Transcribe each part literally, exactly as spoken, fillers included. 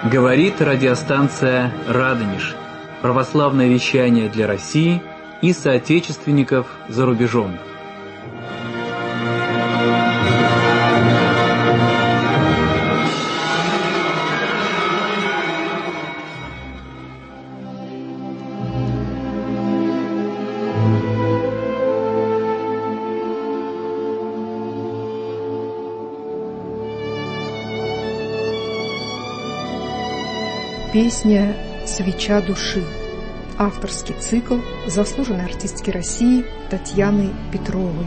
Говорит радиостанция «Радонеж». Православное вещание для России и соотечественников за рубежом. Песня «Свеча души». Авторский цикл заслуженной артистки России Татьяны Петровой.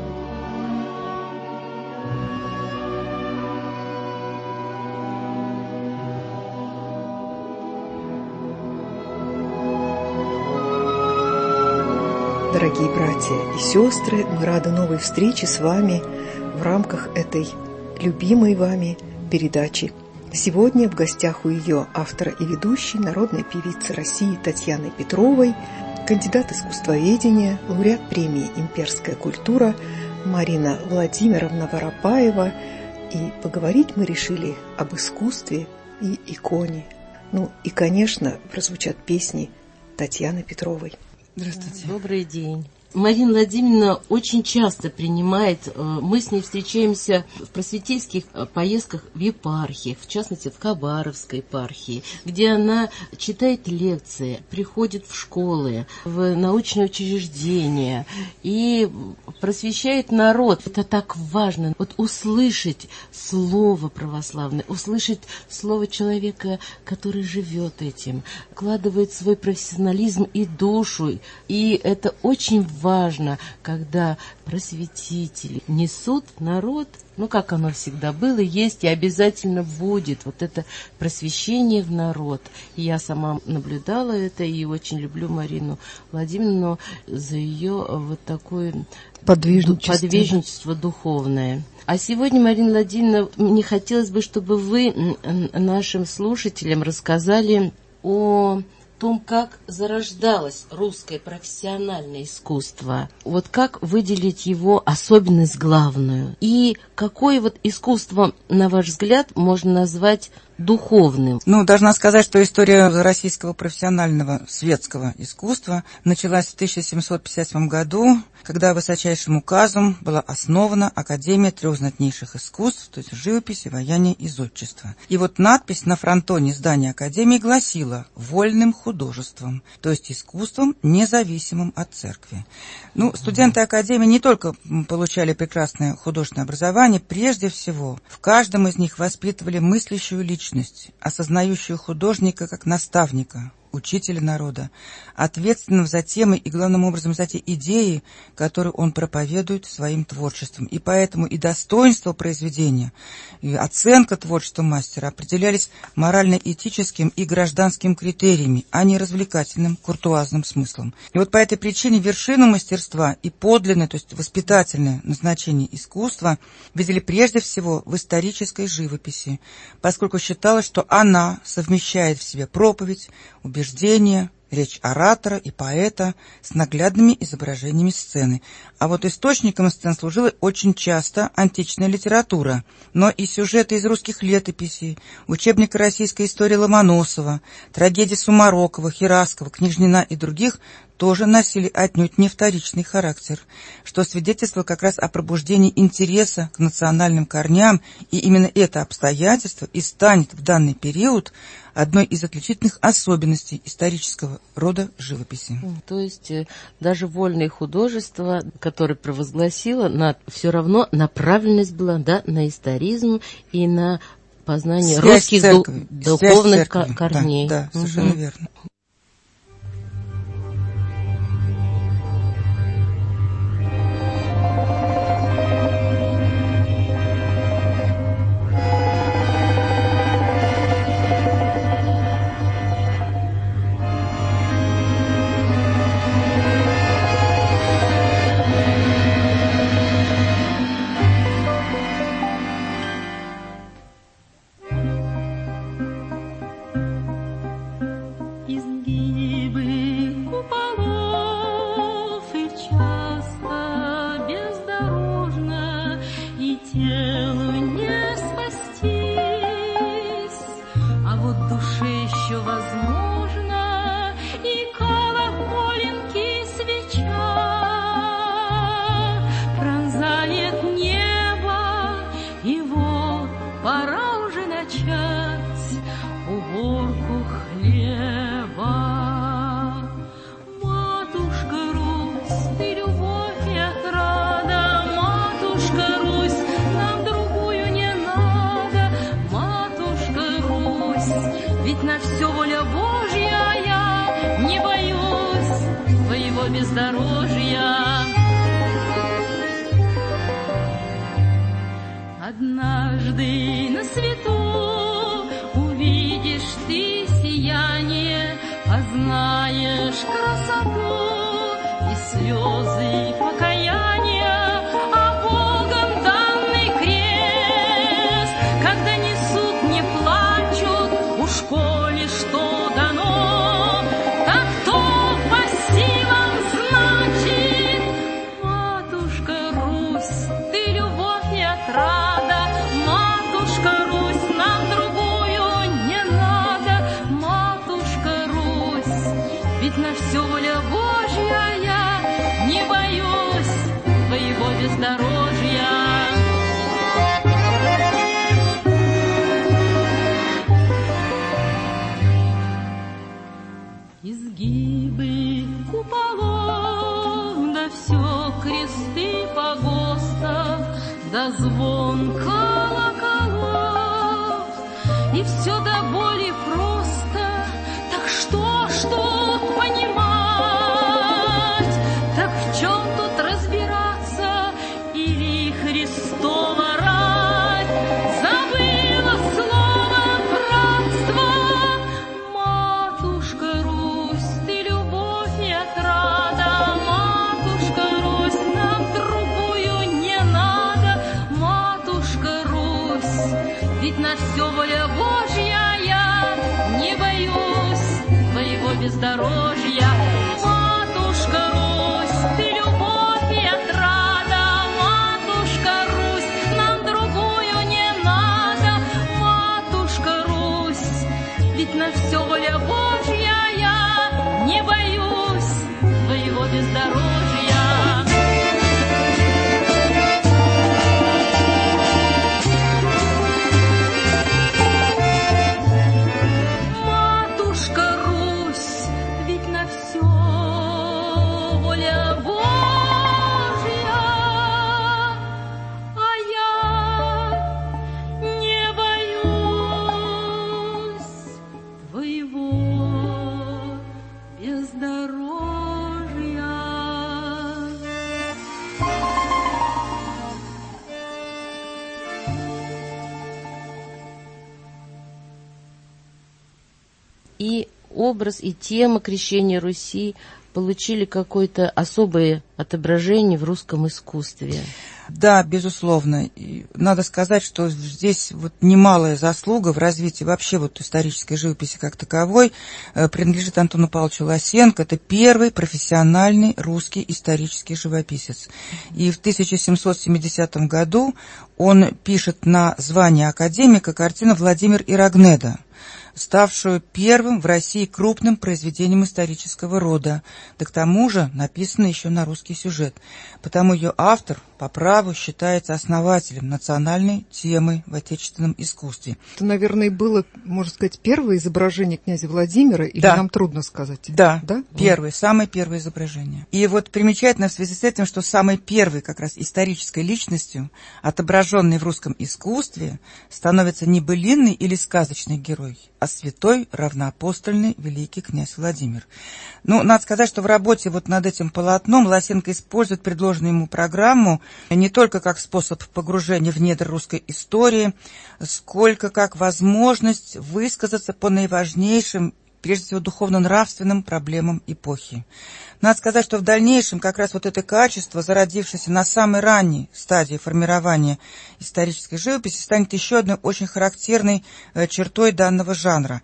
Дорогие братья и сестры, мы рады новой встрече с вами в рамках этой любимой вами передачи. Сегодня в гостях у ее автора и ведущей, народной певицы России Татьяны Петровой, кандидат искусствоведения, лауреат премии «Имперская культура» Марина Владимировна Воропаева. И поговорить мы решили об искусстве и иконе. Ну и, конечно, прозвучат песни Татьяны Петровой. Здравствуйте. Добрый день. Марина Владимировна очень часто принимает, мы с ней встречаемся в просветительских поездках в епархиях, в частности в Хабаровской епархии, где она читает лекции, приходит в школы, в научные учреждения и просвещает народ. Это так важно, вот услышать слово православное, услышать слово человека, который живет этим, вкладывает свой профессионализм и душу, и это очень важно. Важно, когда просветители несут народ, ну, как оно всегда было, есть и обязательно будет, вот это просвещение в народ. И я сама наблюдала это и очень люблю Марину Владимировну за ее вот такое подвижничество, подвижничество духовное. А сегодня, Марина Владимировна, мне хотелось бы, чтобы вы нашим слушателям рассказали о том, как зарождалось русское профессиональное искусство, вот как выделить его особенность главную, и какое вот искусство, на ваш взгляд, можно назвать духовным? Ну, должна сказать, что история российского профессионального светского искусства началась в тысяча семьсот пятьдесят седьмом году, когда высочайшим указом была основана Академия трех знатнейших искусств, то есть живописи, ваяние и зодчество. И вот надпись на фронтоне здания Академии гласила «Вольным художеством», то есть искусством, независимым от церкви. Ну, студенты Академии не только получали прекрасное художественное образование, прежде всего в каждом из них воспитывали мыслящую личность, осознающую художника как наставника, учителя народа, ответственным за темы и, главным образом, за те идеи, которые он проповедует своим творчеством. И поэтому и достоинство произведения, и оценка творчества мастера определялись морально-этическим и гражданским критериями, а не развлекательным, куртуазным смыслом. И вот по этой причине вершину мастерства и подлинное, то есть воспитательное назначение искусства видели прежде всего в исторической живописи, поскольку считалось, что она совмещает в себе проповедь, убеждения, речь оратора и поэта с наглядными изображениями сцены. А вот источником сцен служила очень часто античная литература, но и сюжеты из русских летописей, учебника российской истории Ломоносова, трагедии Сумарокова, Хераскова, Княжнина и других тоже носили отнюдь не вторичный характер, что свидетельствовало как раз о пробуждении интереса к национальным корням, и именно это обстоятельство и станет в данный период одной из отличительных особенностей исторического рода живописи. То есть даже вольное художество, которое провозгласило, на, все равно направленность была, да, на историзм и на познание Связь русских церкви, ду- духовных церкви. корней. Да, да, совершенно угу. верно. еще возможно, и колоколенки свеча пронзает небо, и вот пора уже начать уборку хлеба. Матушка Русь, ты любовь и отрада, матушка Русь, нам другую не надо, матушка Русь, ведь на все воля Божья, я не боюсь твоего бездорожья. Однажды на свету увидишь ты сияние, познаешь красоту и слезы покаяния, а Богом данный крест, когда несут, не плачут, уж коли что дано, так то по силам значит. Матушка Русь, ты любовь и отрада, матушка Русь, нам другую не надо, матушка Русь, ведь на все воля Божья, я не боюсь твоего бездорожья. Изгибы куполов, да все кресты погостов, да звон колоколов, и все до боли просто. Так что ж тут понимать, так в чем тут разбираться, или Христова рать забыла слово братства. Матушка Русь, ты любовь и отрада, матушка Русь, нам другую не надо, матушка Русь, ведь на все воля Божья, я не боюсь твоего бездорожья. Матушка Русь, ты любовь и отрада, матушка Русь, нам другую не надо, матушка Русь, ведь на все воля Божья, я не боюсь твоего бездорожья. Матушка Русь, ведь на все воля Божья, а я не боюсь твоего бездорожья. И образ, и тема крещения Руси получили какое-то особое отображение в русском искусстве. Да, безусловно. И надо сказать, что здесь вот немалая заслуга в развитии вообще вот исторической живописи как таковой э, принадлежит Антону Павловичу Лосенко. Это первый профессиональный русский исторический живописец. И в тысяча семьсот семидесятом году он пишет на звание академика картину «Владимир и Рогнеда», ставшую первым в России крупным произведением исторического рода, да к тому же написана еще на русский сюжет. Потому ее автор по праву считается основателем национальной темы в отечественном искусстве. Это, наверное, было, можно сказать, первое изображение князя Владимира, или да. нам трудно сказать? Да, да? первое, самое первое изображение. И вот примечательно в связи с этим, что самой первой как раз исторической личностью, отображенной в русском искусстве, становится не былинный или сказочный герой, а святой равноапостольный великий князь Владимир. Ну, надо сказать, что в работе вот над этим полотном Лосенко использует предложенную ему программу не только как способ погружения в недр русской истории, сколько как возможность высказаться по наиважнейшим, прежде всего, духовно-нравственным проблемам эпохи. Надо сказать, что в дальнейшем как раз вот это качество, зародившееся на самой ранней стадии формирования исторической живописи, станет еще одной очень характерной чертой данного жанра.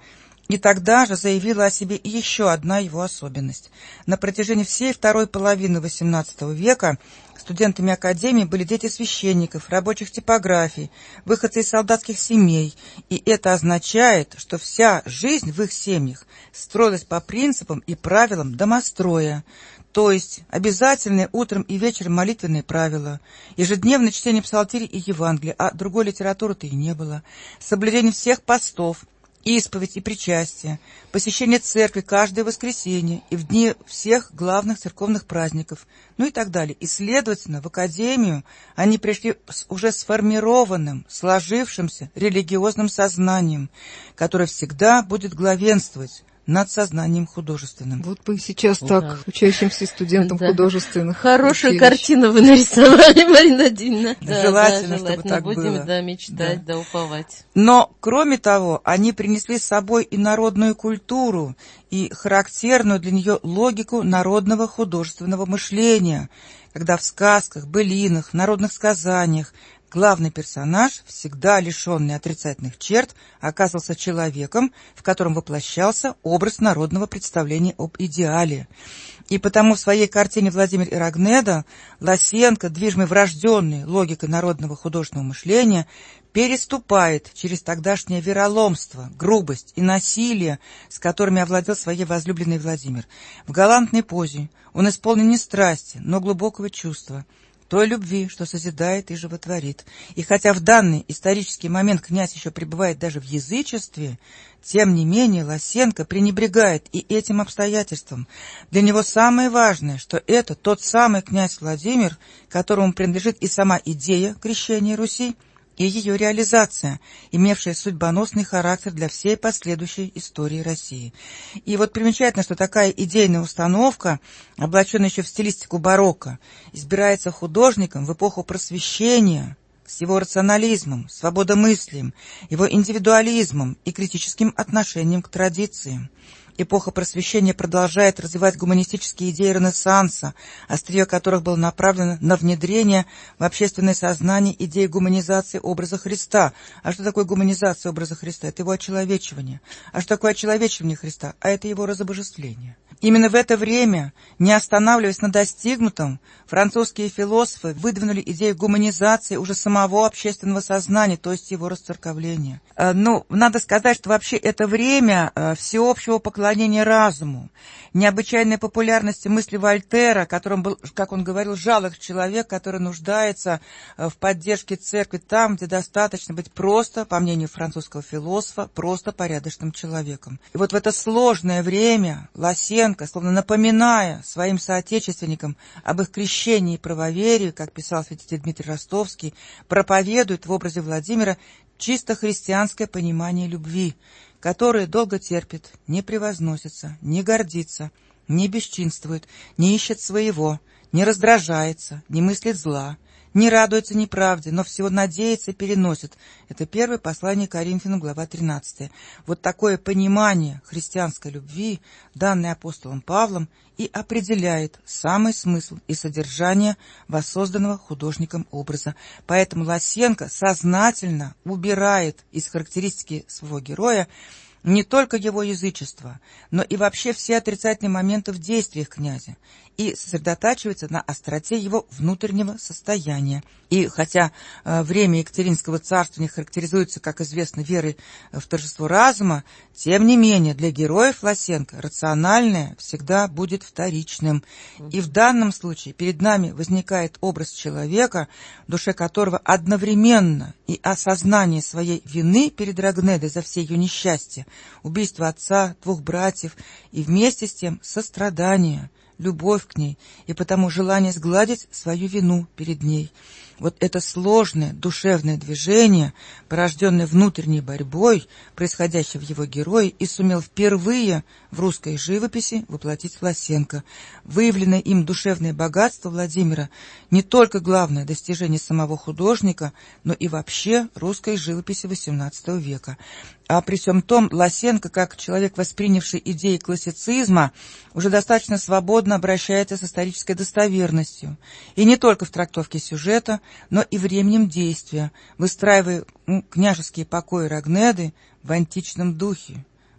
И тогда же заявила о себе и еще одна его особенность. На протяжении всей второй половины восемнадцатого века студентами Академии были дети священников, рабочих типографий, выходцы из солдатских семей, и это означает, что вся жизнь в их семьях строилась по принципам и правилам домостроя, то есть обязательные утром и вечером молитвенные правила, ежедневное чтение псалтирей и Евангелия, а другой литературы-то и не было, соблюдение всех постов, исповедь и причастие, посещение церкви каждое воскресенье и в дни всех главных церковных праздников, ну и так далее. И, следовательно, в Академию они пришли с уже сформированным, сложившимся религиозным сознанием, которое всегда будет главенствовать над сознанием художественным. Вот бы сейчас так, да. учащимся студентам да. художественных Хорошую училищ. Картину вы нарисовали, Марина Владимировна. Да, желательно, да, чтобы желательно. так Будем, было. да, мечтать, да. да, уповать. Но, кроме того, они принесли с собой и народную культуру, и характерную для нее логику народного художественного мышления, когда в сказках, былинах, народных сказаниях главный персонаж, всегда лишенный отрицательных черт, оказывался человеком, в котором воплощался образ народного представления об идеале. И потому в своей картине Владимир Ирагнеда Лосенко, движимый врожденной логикой народного художественного мышления, переступает через тогдашнее вероломство, грубость и насилие, с которыми овладел своей возлюбленной Владимир. В галантной позе он исполнен не страсти, но глубокого чувства, той любви, что созидает и животворит. И хотя в данный исторический момент князь еще пребывает даже в язычестве, тем не менее Лосенко пренебрегает и этим обстоятельством. Для него самое важное, что это тот самый князь Владимир, которому принадлежит и сама идея крещения Руси, и ее реализация, имевшая судьбоносный характер для всей последующей истории России. И вот примечательно, что такая идейная установка, облаченная еще в стилистику барокко, избирается художником в эпоху Просвещения с его рационализмом, свободомыслием, его индивидуализмом и критическим отношением к традициям. Эпоха Просвещения продолжает развивать гуманистические идеи Ренессанса, острие которых было направлено на внедрение в общественное сознание идеи гуманизации образа Христа. А что такое гуманизация образа Христа? Это его очеловечивание. А что такое очеловечивание Христа? А это его разобожествление. Именно в это время, не останавливаясь на достигнутом, французские философы выдвинули идею гуманизации уже самого общественного сознания, то есть его расцерковления. Ну, надо сказать, что вообще это время всеобщего поклонения разуму, необычайной популярности мысли Вольтера, которым был, как он говорил, жалок человек, который нуждается в поддержке церкви там, где достаточно быть просто, по мнению французского философа, просто порядочным человеком. И вот в это сложное время Лосенко, словно напоминая своим соотечественникам об их крещении и правоверии, как писал святитель Дмитрий Ростовский, проповедует в образе Владимира чисто христианское понимание любви, которое долго терпит, не превозносится, не гордится, не бесчинствует, не ищет своего, не раздражается, не мыслит зла, не радуется неправде, но всего надеется и переносит. Это первое послание Коринфянам, глава тринадцатая. Вот такое понимание христианской любви, данное апостолом Павлом, и определяет самый смысл и содержание воссозданного художником образа. Поэтому Лосенко сознательно убирает из характеристики своего героя не только его язычество, но и вообще все отрицательные моменты в действиях князя, и сосредотачивается на остроте его внутреннего состояния. И хотя э, время Екатеринского царствования характеризуется, как известно, верой в торжество разума, тем не менее для героев Лосенко рациональное всегда будет вторичным. И в данном случае перед нами возникает образ человека, в душе которого одновременно и осознание своей вины перед Рагнедой за все ее несчастья, убийство отца, двух братьев, и вместе с тем сострадание, любовь к ней, и потому желание сгладить свою вину перед ней. Вот это сложное душевное движение, порожденное внутренней борьбой, происходящее в его герое, и сумел впервые в русской живописи воплотить Лосенко. Выявленное им душевное богатство Владимира не только главное достижение самого художника, но и вообще русской живописи восемнадцатого века. А при всем том, Лосенко, как человек, воспринявший идеи классицизма, уже достаточно свободно обращается с исторической достоверностью. И не только в трактовке сюжета, но и временем действия, выстраивая ну, княжеские покои Рагнеды в античном духе,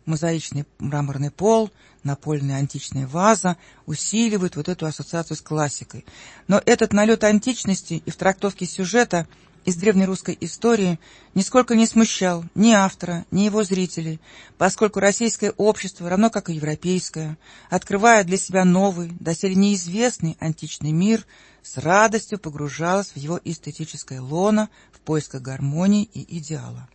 мозаичный мраморный пол, напольная античная ваза усиливают вот эту ассоциацию с классикой. Но этот налет античности и в трактовке сюжета из древнерусской истории нисколько не смущал ни автора, ни его зрителей, поскольку российское общество, равно как и европейское, открывая для себя новый, доселе неизвестный античный мир, с радостью погружалось в его эстетическое лоно в поисках гармонии и идеала.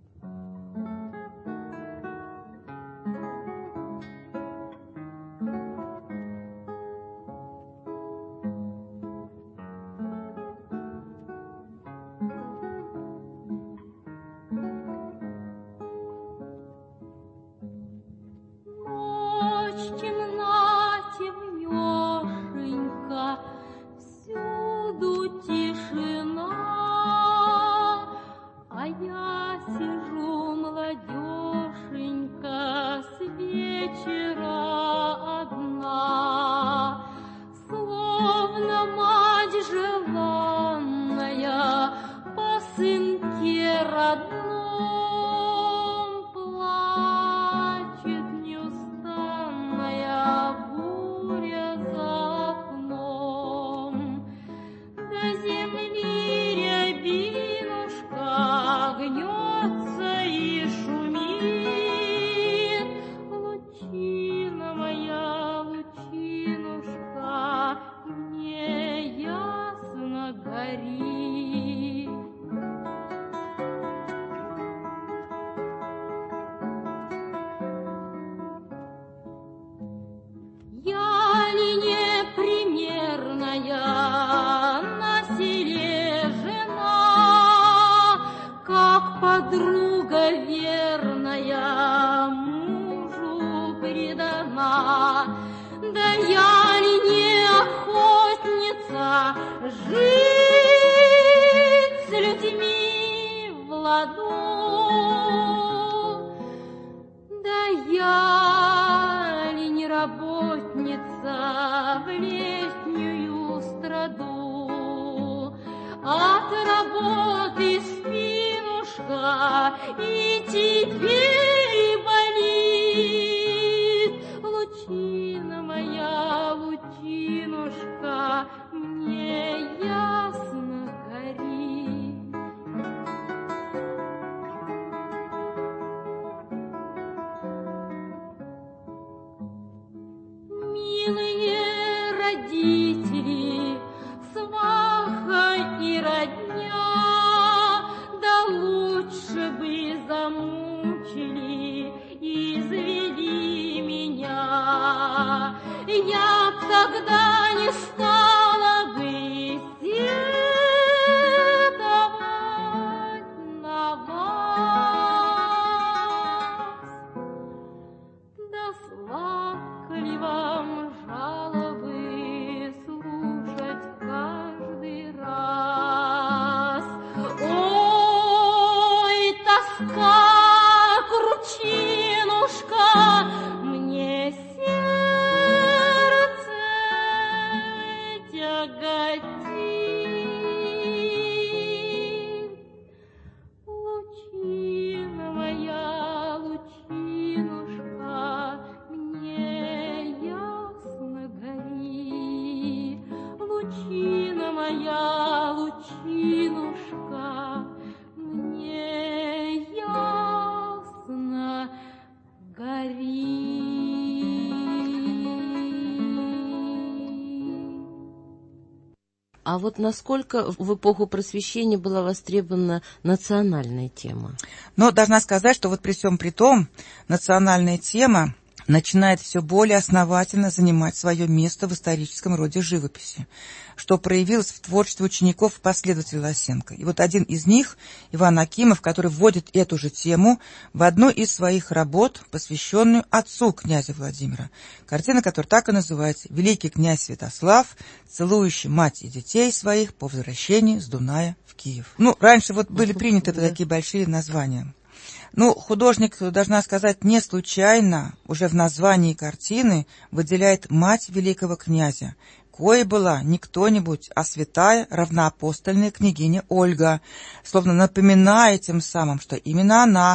А вот насколько в эпоху Просвещения была востребована национальная тема? Но должна сказать, что вот при всем при том, национальная тема начинает все более основательно занимать свое место в историческом роде живописи, что проявилось в творчестве учеников и последователей Лосенко. И вот один из них, Иван Акимов, который вводит эту же тему в одну из своих работ, посвященную отцу князя Владимира. Картина, которая так и называется «Великий князь Святослав, целующий мать и детей своих по возвращении с Дуная в Киев». Ну, раньше вот были приняты такие большие названия. Ну, художник, должна сказать, не случайно уже в названии картины выделяет мать великого князя, коей была не кто-нибудь, а святая равноапостольная княгиня Ольга, словно напоминая тем самым, что именно она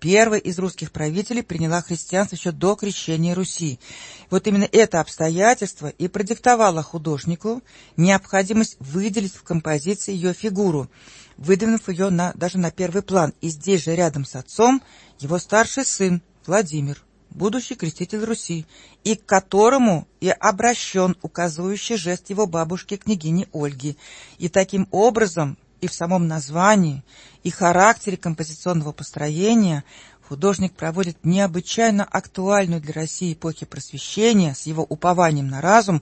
первая из русских правителей приняла христианство еще до крещения Руси. Вот именно это обстоятельство и продиктовало художнику необходимость выделить в композиции ее фигуру, выдвинув ее на, даже на первый план. И здесь же рядом с отцом его старший сын Владимир, будущий креститель Руси, и к которому и обращен указывающий жест его бабушки, княгини Ольги. И таким образом и в самом названии, и характере композиционного построения художник проводит необычайно актуальную для России эпохи Просвещения с его упованием на разум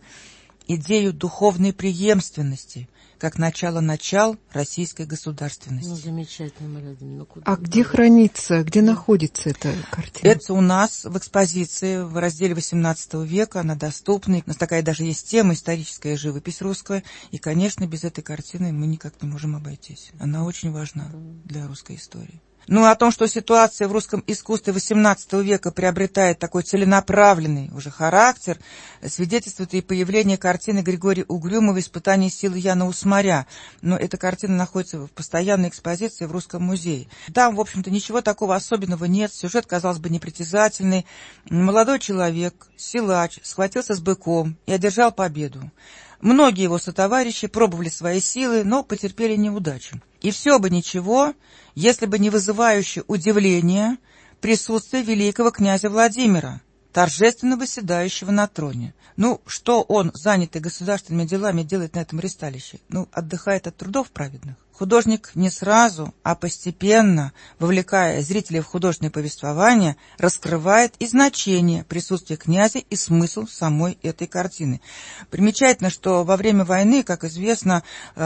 идею духовной преемственности, как начало-начал российской государственности. Ну, замечательно, Мария Владимировна. Ну, куда а где хранится, где находится эта картина? Это у нас в экспозиции в разделе восемнадцатого века, она доступна. У нас такая даже есть тема «Историческая живопись русская». И, конечно, без этой картины мы никак не можем обойтись. Она очень важна для русской истории. Ну, о том, что ситуация в русском искусстве восемнадцатого века приобретает такой целенаправленный уже характер, свидетельствует и появление картины Григория Угрюмова «Испытание силы Яна Усмаря». Но эта картина находится в постоянной экспозиции в Русском музее. Там, в общем-то, ничего такого особенного нет. Сюжет, казалось бы, непритязательный. Молодой человек, силач, схватился с быком и одержал победу. Многие его сотоварищи пробовали свои силы, но потерпели неудачу. И все бы ничего, если бы не вызывающее удивление присутствие великого князя Владимира, торжественно восседающего на троне. Ну, что он, занятый государственными делами, делает на этом ристалище? Ну, отдыхает от трудов праведных. Художник не сразу, а постепенно, вовлекая зрителей в художественное повествование, раскрывает и значение присутствия князя и смысл самой этой картины. Примечательно, что во время войны, как известно,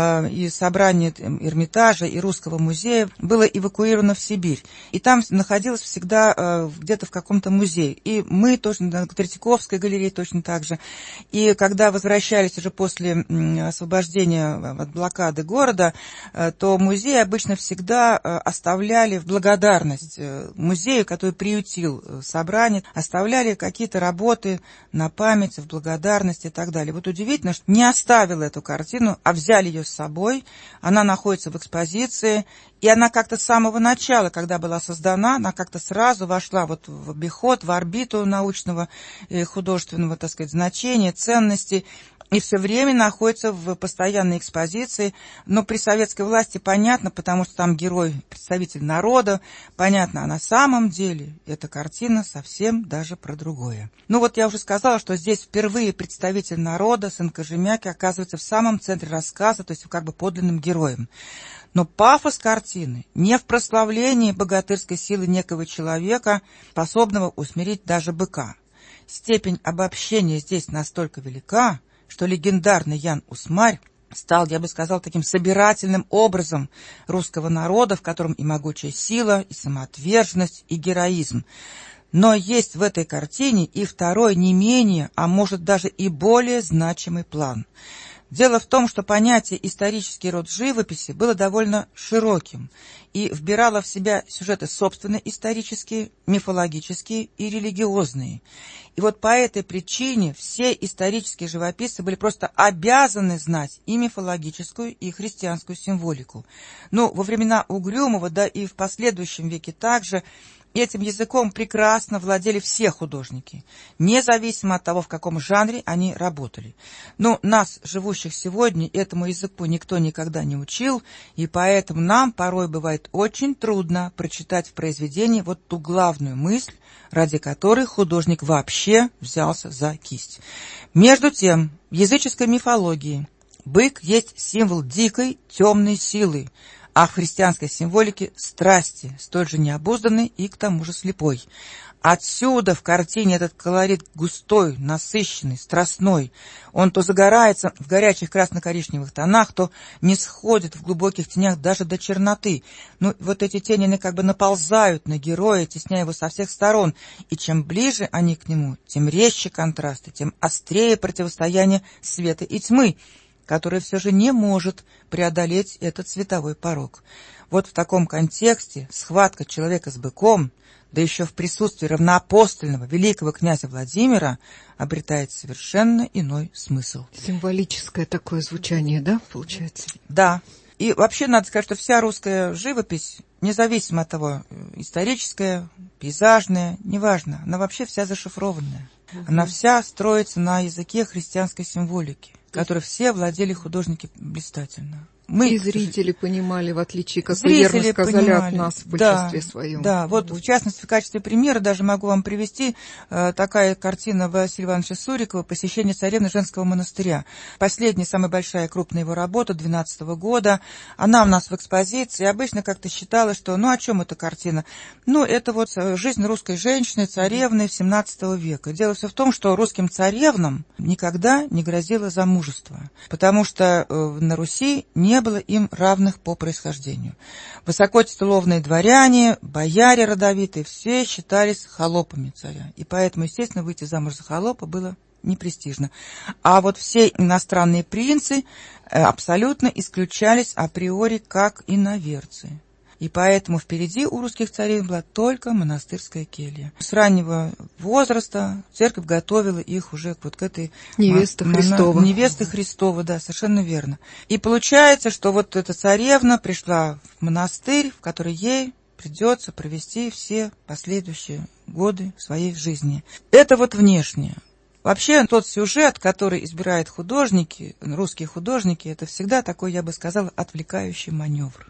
и собрание Эрмитажа, и Русского музея было эвакуировано в Сибирь. И там находилось всегда где-то в каком-то музее. И мы точно, на Третьяковской галерее точно так же. И когда возвращались уже после освобождения от блокады города, то музей обычно всегда оставляли в благодарность музею, который приютил собрание, оставляли какие-то работы на память, в благодарность и так далее. Вот удивительно, что не оставили эту картину, а взяли ее с собой. Она находится в экспозиции, и она как-то с самого начала, когда была создана, она как-то сразу вошла вот в обиход, в орбиту научного и художественного, так сказать, значения, ценности. И все время находится в постоянной экспозиции, но при советской власти понятно, потому что там герой, представитель народа, понятно, а на самом деле эта картина совсем даже про другое. Ну вот я уже сказала, что здесь впервые представитель народа, сын Кожемяки, оказывается в самом центре рассказа, то есть как бы подлинным героем. Но пафос картины не в прославлении богатырской силы некого человека, способного усмирить даже быка. Степень обобщения здесь настолько велика, что легендарный Ян Усмарь стал, я бы сказал, таким собирательным образом русского народа, в котором и могучая сила, и самоотверженность, и героизм. Но есть в этой картине и второй не менее, а может даже и более значимый план. Дело в том, что понятие «исторический род живописи» было довольно широким и вбирало в себя сюжеты собственно исторические, мифологические и религиозные. И вот по этой причине все исторические живописцы были просто обязаны знать и мифологическую, и христианскую символику. Ну, во времена Угрюмова, да и в последующем веке также, этим языком прекрасно владели все художники, независимо от того, в каком жанре они работали. Но нас, живущих сегодня, этому языку никто никогда не учил, и поэтому нам порой бывает очень трудно прочитать в произведении вот ту главную мысль, ради которой художник вообще взялся за кисть. Между тем, в языческой мифологии бык есть символ дикой, темной силы, а в христианской символике страсти, столь же необузданной и к тому же слепой. Отсюда в картине этот колорит густой, насыщенный, страстной. Он то загорается в горячих красно-коричневых тонах, то не сходит в глубоких тенях даже до черноты. Ну, вот эти тени, они как бы наползают на героя, тесняя его со всех сторон. И чем ближе они к нему, тем резче контрасты, тем острее противостояние света и тьмы, который все же не может преодолеть этот световой порог. Вот в таком контексте схватка человека с быком, да еще в присутствии равноапостольного великого князя Владимира, обретает совершенно иной смысл. Символическое такое звучание, да, получается? Да. И вообще надо сказать, что вся русская живопись, независимо от того, историческая, пейзажная, неважно, она вообще вся зашифрованная. Угу. Она вся строится на языке христианской символики, которой все владели художники блистательно. Мы, и зрители понимали, в отличие, как вы верно сказали, понимали. От нас в большинстве да, своем. Да, вот в частности, в качестве примера даже могу вам привести э, такая картина Василия Ивановича Сурикова «Посещение царевны женского монастыря». Последняя, самая большая, крупная его работа двенадцатого года. Она у нас в экспозиции. Обычно как-то считалось, что, ну, о чем эта картина? Ну, это вот жизнь русской женщины, царевны семнадцатого века. Дело все в том, что русским царевнам никогда не грозило замужество, потому что э, на Руси не Не было им равных по происхождению. Высокотитулованные дворяне, бояре родовитые, все считались холопами царя. И поэтому, естественно, выйти замуж за холопа было непрестижно. А вот все иностранные принцы абсолютно исключались априори как иноверцы. И поэтому впереди у русских царей была только монастырская келья. С раннего возраста церковь готовила их уже вот к этой... Невеста мона... Христова. Невеста Христова, да, совершенно верно. И получается, что вот эта царевна пришла в монастырь, в который ей придется провести все последующие годы своей жизни. Это вот внешнее. Вообще, тот сюжет, который избирают художники, русские художники, это всегда такой, я бы сказала, отвлекающий маневр.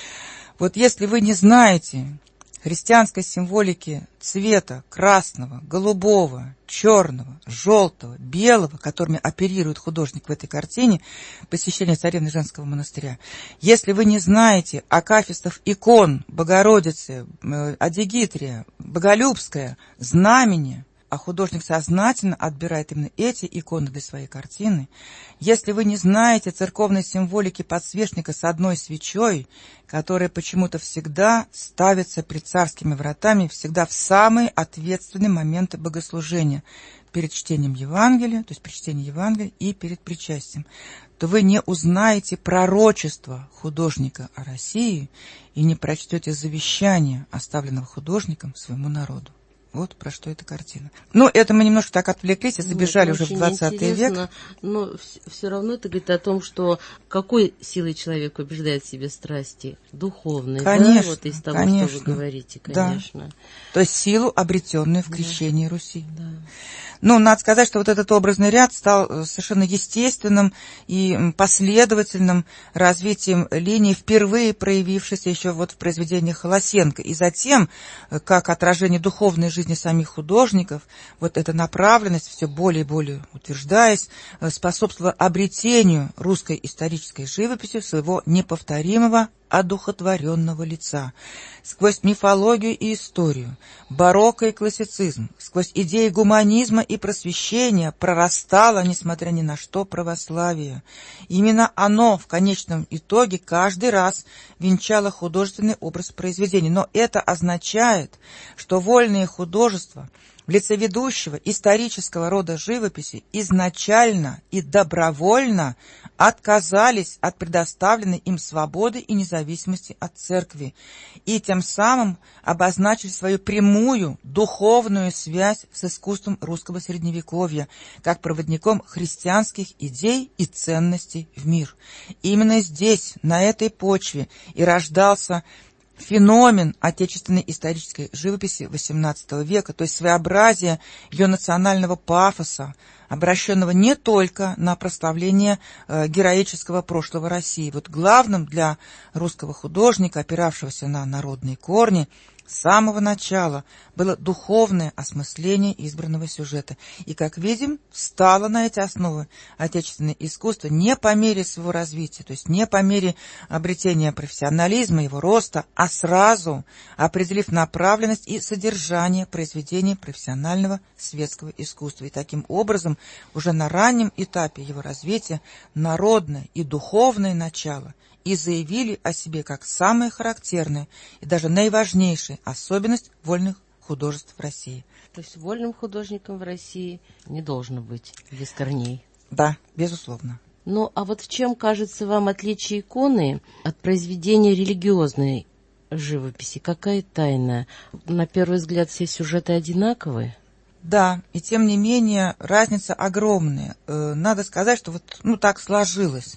Вот если вы не знаете христианской символики цвета красного, голубого, черного, желтого, белого, которыми оперирует художник в этой картине «Посещение царевны женского монастыря», если вы не знаете акафистов икон Богородицы, Адигитрия, Боголюбская, Знамение, а художник сознательно отбирает именно эти иконы для своей картины. Если вы не знаете церковной символики подсвечника с одной свечой, которая почему-то всегда ставится пред царскими вратами, всегда в самые ответственные моменты богослужения, перед чтением Евангелия, то есть при чтении Евангелия и перед причастием, то вы не узнаете пророчество художника о России и не прочтете завещание, оставленного художником своему народу. Вот про что эта картина. Ну, это мы немножко так отвлеклись и забежали уже в двадцатый век. Но все равно это говорит о том, что какой силой человек убеждает в себе страсти? Духовной, конечно, да? Вот из того, конечно, что вы говорите, конечно. Да. То есть силу, обретенную в крещении да. Руси. Да. Ну, надо сказать, что вот этот образный ряд стал совершенно естественным и последовательным развитием линии, впервые проявившейся еще вот в произведениях Холосенко. И затем, как отражение духовной жизни самих художников, вот эта направленность, все более и более утверждаясь, способствовала обретению русской исторической живописи своего неповторимого одухотворенного лица. Сквозь мифологию и историю, барокко и классицизм, сквозь идеи гуманизма и просвещения прорастало, несмотря ни на что, православие. Именно оно в конечном итоге каждый раз венчало художественный образ произведения. Но это означает, что вольные художества в лице ведущего исторического рода живописи изначально и добровольно отказались от предоставленной им свободы и независимости от церкви и тем самым обозначили свою прямую духовную связь с искусством русского средневековья как проводником христианских идей и ценностей в мир. Именно здесь, на этой почве, и рождался феномен отечественной исторической живописи восемнадцатого века, то есть своеобразие ее национального пафоса, обращенного не только на прославление э, героического прошлого России. Вот главным для русского художника, опиравшегося на народные корни, с самого начала было духовное осмысление избранного сюжета. И, как видим, встало на эти основы отечественное искусство не по мере своего развития, то есть не по мере обретения профессионализма, его роста, а сразу определив направленность и содержание произведений профессионального светского искусства. И таким образом уже на раннем этапе его развития народное и духовное начало и заявили о себе как самое характерное и даже наиважнейшая особенность вольных художеств в России. То есть вольным художником в России не должно быть без корней. Да, безусловно. Ну, а вот в чем, кажется вам, отличие иконы от произведения религиозной живописи? Какая тайна? На первый взгляд все сюжеты одинаковые? Да, и тем не менее разница огромная. Надо сказать, что вот ну, так сложилось,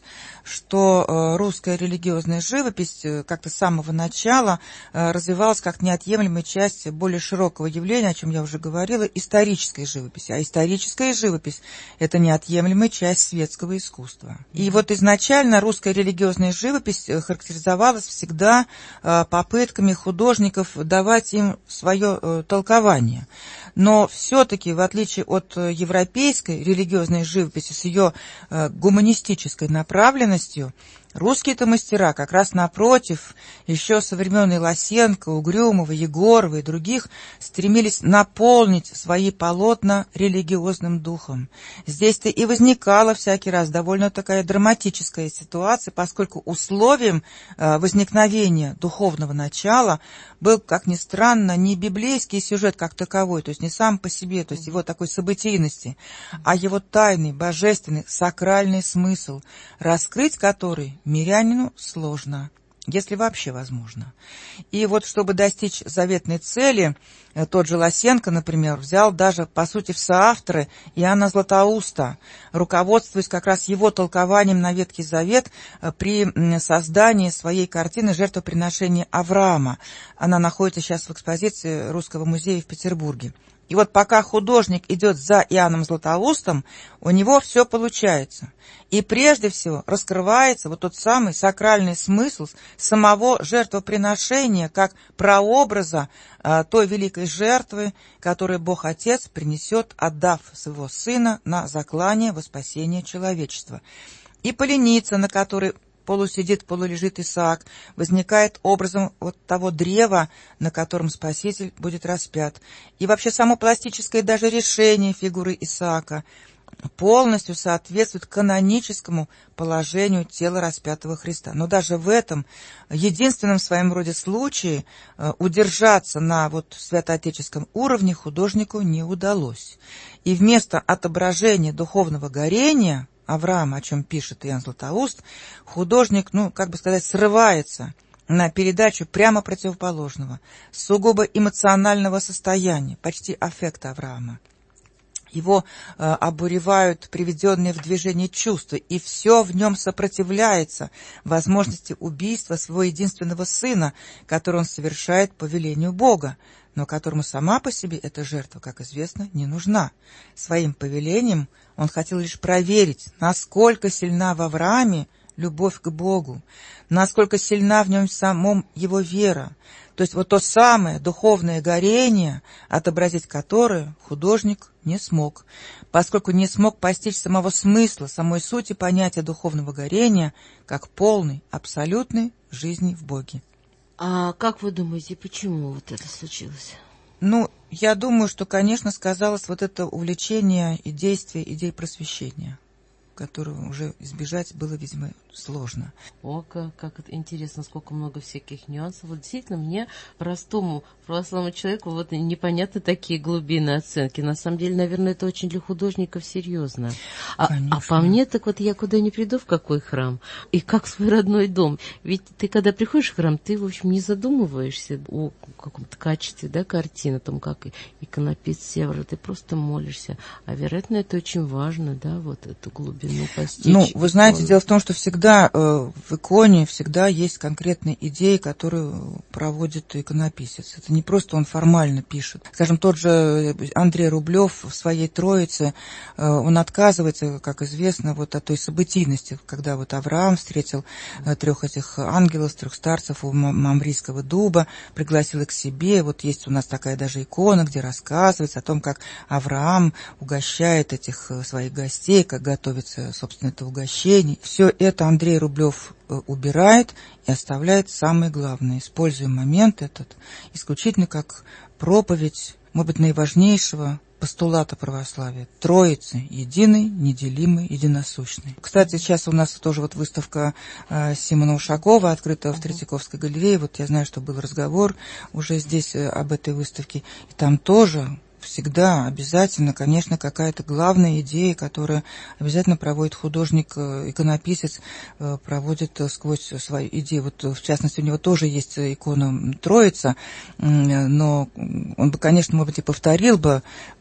что русская религиозная живопись как-то с самого начала развивалась как неотъемлемая часть более широкого явления, о чем я уже говорила, исторической живописи. А историческая живопись – это неотъемлемая часть светского искусства. И вот изначально русская религиозная живопись характеризовалась всегда попытками художников давать им свое толкование. Но все-таки, в отличие от европейской религиозной живописи с ее э, гуманистической направленностью, русские-то мастера, как раз напротив, еще со времен и Лосенко, Угрюмова, Егорова и других, стремились наполнить свои полотна религиозным духом. Здесь-то и возникала всякий раз довольно такая драматическая ситуация, поскольку условием э, возникновения духовного начала был, как ни странно, не библейский сюжет как таковой, то есть не сам по себе, то есть его такой событийности, а его тайный, божественный, сакральный смысл, раскрыть который мирянину сложно, если вообще возможно. И вот, чтобы достичь заветной цели, тот же Лосенко, например, взял даже, по сути, в соавторы Иоанна Златоуста, руководствуясь как раз его толкованием на Ветхий Завет при создании своей картины «Жертвоприношение Авраама». Она находится сейчас в экспозиции Русского музея в Петербурге. И вот пока художник идет за Иоанном Златоустом, у него все получается. И прежде всего раскрывается вот тот самый сакральный смысл самого жертвоприношения, как прообраза а, той великой жертвы, которую Бог Отец принесет, отдав своего Сына на заклание во спасение человечества. И поленица, на которой полусидит, полулежит Исаак, возникает образом вот того древа, на котором Спаситель будет распят. И вообще само пластическое даже решение фигуры Исаака полностью соответствует каноническому положению тела распятого Христа. Но даже в этом единственном в своем роде случае удержаться на вот святоотеческом уровне художнику не удалось. И вместо отображения духовного горения Авраама, о чем пишет Иоанн Златоуст, художник, ну, как бы сказать, срывается на передачу прямо противоположного, сугубо эмоционального состояния, почти аффекта Авраама. Его э, обуревают приведенные в движение чувства, и все в нем сопротивляется возможности убийства своего единственного сына, который он совершает по велению Бога, но которому сама по себе эта жертва, как известно, не нужна. Своим повелением он хотел лишь проверить, насколько сильна в Аврааме любовь к Богу, насколько сильна в нем самом его вера. То есть вот то самое духовное горение, отобразить которое художник не смог, поскольку не смог постичь самого смысла, самой сути понятия духовного горения, как полной, абсолютной жизни в Боге. А как вы думаете, почему вот это случилось? Ну, я думаю, что, конечно, сказалось вот это увлечение и действие идей просвещения, которого уже избежать было, видимо, сложно. О, как, как это интересно, сколько много всяких нюансов. Вот действительно, мне, простому православному человеку, вот непонятны такие глубины оценки. На самом деле, наверное, это очень для художников серьезно. А, а по мне, так вот я куда ни приду, в какой храм, и как свой родной дом. Ведь ты, когда приходишь в храм, ты, в общем, не задумываешься о каком-то качестве, да, картины, о том, как иконописец Севера, ты просто молишься. А, вероятно, это очень важно, да, вот эту глубину постичь. Ну, вы знаете, дело в том, что всегда э, в иконе всегда есть конкретные идеи, которые проводит иконописец. Это не просто он формально пишет. Скажем, тот же Андрей Рублев в своей Троице, э, он отказывается, как известно, вот от той событийности, когда вот Авраам встретил э, трех этих ангелов, трех старцев у Мамрийского дуба, пригласил их к себе. Вот есть у нас такая даже икона, где рассказывается о том, как Авраам угощает этих своих гостей, как готовится, собственно, это угощение. Все это Андрей Рублев убирает и оставляет самое главное, используя момент этот исключительно как проповедь, может быть, наиважнейшего постулата православия – Троицы, единой, неделимой, единосущной. Кстати, сейчас у нас тоже вот выставка э, Симона Ушакова открыта в Третьяковской галерее. Вот я знаю, что был разговор уже здесь э, об этой выставке. И там тоже всегда обязательно, конечно, какая-то главная идея, которую обязательно проводит художник, иконописец, проводит сквозь свою идею. Вот, в частности, у него тоже есть икона Троица, но он бы, конечно, может быть, и повторил бы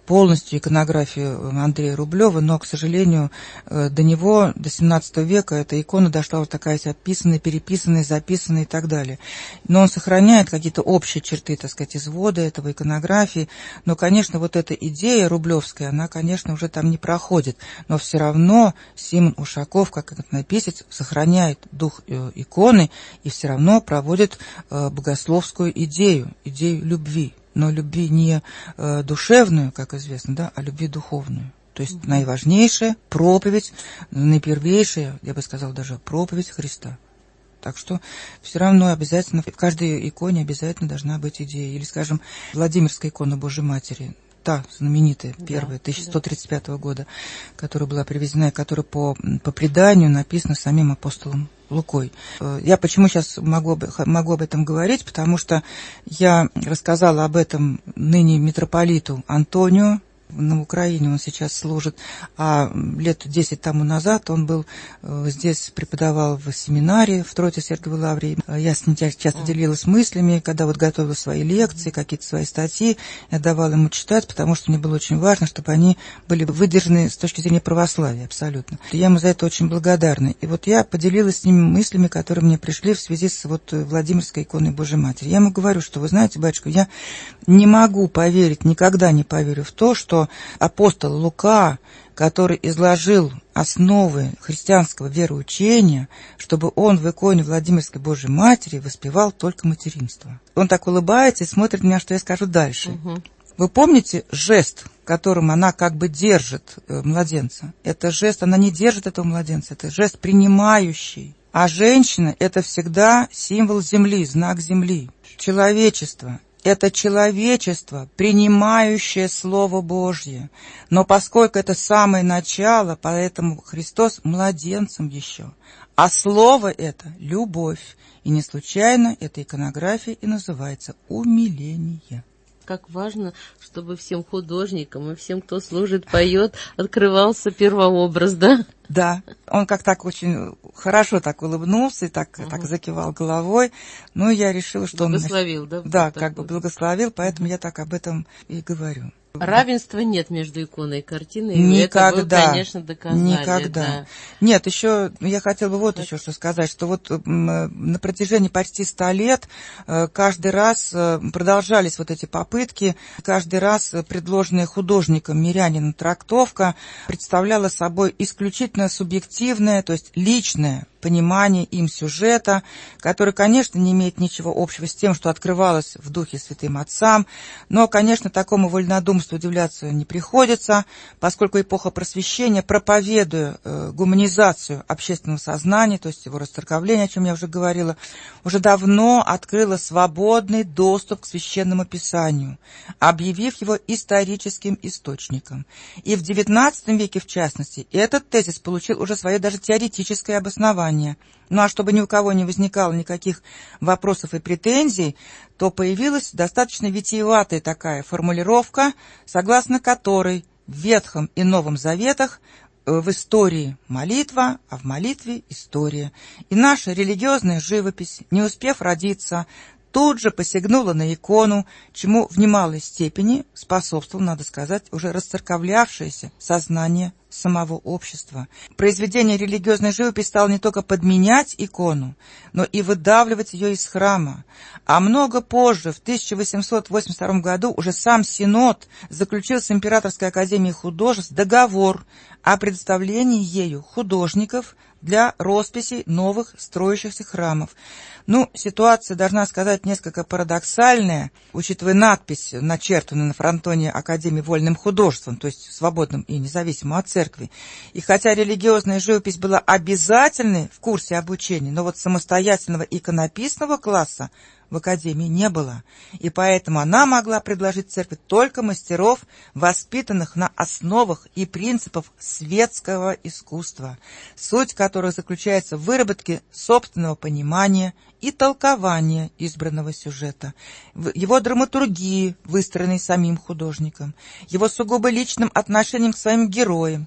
полностью иконографию Андрея Рублева, но, к сожалению, до него, до семнадцатого века, эта икона дошла вот такая вся описанная, переписанная, записанная и так далее. Но он сохраняет какие-то общие черты, так сказать, извода этого иконографии. Но, конечно, вот эта идея рублевская, она, конечно, уже там не проходит. Но все равно Симон Ушаков, как иконописец, сохраняет дух иконы и все равно проводит богословскую идею, идею любви. Но любви не э, душевную, как известно, да, а любви духовную. То есть mm-hmm. наиважнейшая проповедь, наипервейшая, я бы сказала, даже проповедь Христа. Так что все равно обязательно, в каждой иконе обязательно должна быть идея. Или, скажем, Владимирская икона Божьей Матери, та знаменитая, первая, да, тысяча сто тридцать пятого да. года, которая была привезена, которая по, по преданию написана самим апостолом Лукой. Я почему сейчас могу, могу об этом говорить, потому что я рассказала об этом ныне митрополиту Антонию, на Украине он сейчас служит, а лет десять тому назад он был здесь, преподавал в семинарии в Троице-Сергиевой Лавре. Я с ним часто делилась мыслями, когда вот готовила свои лекции, какие-то свои статьи, я давала ему читать, потому что мне было очень важно, чтобы они были выдержаны с точки зрения православия абсолютно. Я ему за это очень благодарна. И вот я поделилась с ним мыслями, которые мне пришли в связи с вот Владимирской иконой Божьей Матери. Я ему говорю, что, вы знаете, батюшка, я не могу поверить, никогда не поверю в то, что апостол Лука, который изложил основы христианского вероучения, чтобы он в иконе Владимирской Божьей Матери воспевал только материнство. Он так улыбается и смотрит на меня, что я скажу дальше. Угу. Вы помните жест, которым она как бы держит э, младенца? Это жест, она не держит этого младенца, это жест принимающий. А женщина – это всегда символ земли, знак земли, человечества. Это человечество, принимающее Слово Божье. Но поскольку это самое начало, поэтому Христос младенцем еще. А Слово это – любовь. И не случайно эта иконография и называется «умиление». Как важно, чтобы всем художникам и всем, кто служит, поет, открывался первообраз, да? Да, он как так очень хорошо так улыбнулся и так, угу. так закивал головой. Ну, я решила, что благословил, он... да? Да, как бы благословил, поэтому угу. я так об этом и говорю. Равенства нет между иконой и картиной. Никогда. Это вы, конечно, доказали. Никогда. Да. Нет, еще я хотела бы вот так. еще что сказать, что вот на протяжении почти ста лет каждый раз продолжались вот эти попытки, каждый раз предложенная художником Мирянина трактовка представляла собой исключительно субъективное, то есть личное понимание им сюжета, который, конечно, не имеет ничего общего с тем, что открывалось в духе святым отцам, но, конечно, такому вольнодумству удивляться не приходится, поскольку эпоха просвещения, проповедуя э, гуманизацию общественного сознания, то есть его расцерковление, о чем я уже говорила, уже давно открыла свободный доступ к священному писанию, объявив его историческим источником. И в девятнадцатом веке, в частности, этот тезис получил уже свое даже теоретическое обоснование. Ну а чтобы ни у кого не возникало никаких вопросов и претензий, то появилась достаточно витиеватая такая формулировка, согласно которой в Ветхом и Новом Заветах в истории молитва, а в молитве история. И наша религиозная живопись, не успев родиться, тут же посягнула на икону, чему в немалой степени способствовало, надо сказать, уже расцерковлявшееся сознание самого общества. Произведение религиозной живописи стало не только подменять икону, но и выдавливать ее из храма. А много позже, в тысяча восемьсот восемьдесят втором году, уже сам Синод заключил с Императорской академией художеств договор о предоставлении ею художников для росписей новых строящихся храмов. Ну, ситуация, должна сказать, несколько парадоксальная, учитывая надпись, начертанную на фронтоне Академии вольным художеством, то есть свободным и независимым от церкви. И хотя религиозная живопись была обязательной в курсе обучения, но вот самостоятельного иконописного класса в Академии не было, и поэтому она могла предложить церкви только мастеров, воспитанных на основах и принципах светского искусства, суть которых заключается в выработке собственного понимания и толкования избранного сюжета, в его драматургии, выстроенной самим художником, его сугубо личным отношением к своим героям,